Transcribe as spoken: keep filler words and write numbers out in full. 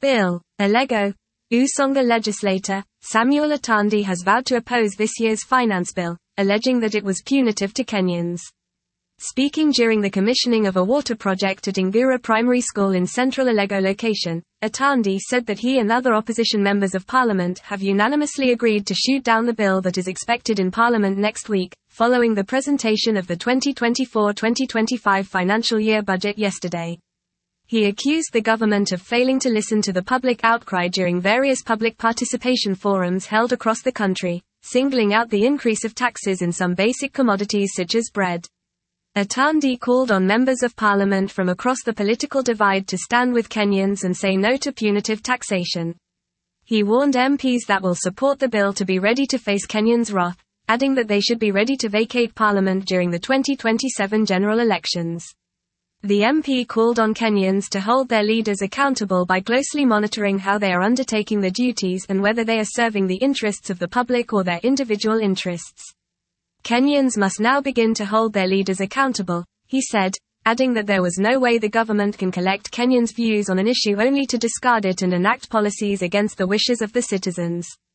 Bill, Alego, Usonga legislator, Samuel Atandi has vowed to oppose this year's finance bill, alleging that it was punitive to Kenyans. Speaking during the commissioning of a water project at Ingura Primary School in central Alego location, Atandi said that he and other opposition members of parliament have unanimously agreed to shoot down the bill that is expected in parliament next week, following the presentation of the twenty twenty-four twenty twenty-five financial year budget yesterday. He accused the government of failing to listen to the public outcry during various public participation forums held across the country, singling out the increase of taxes in some basic commodities such as bread. Atandi called on members of parliament from across the political divide to stand with Kenyans and say no to punitive taxation. He warned M Ps that will support the bill to be ready to face Kenyans' wrath, adding that they should be ready to vacate parliament during the twenty twenty-seven general elections. The M P called on Kenyans to hold their leaders accountable by closely monitoring how they are undertaking their duties and whether they are serving the interests of the public or their individual interests. Kenyans must now begin to hold their leaders accountable, he said, adding that there was no way the government can collect Kenyans' views on an issue only to discard it and enact policies against the wishes of the citizens.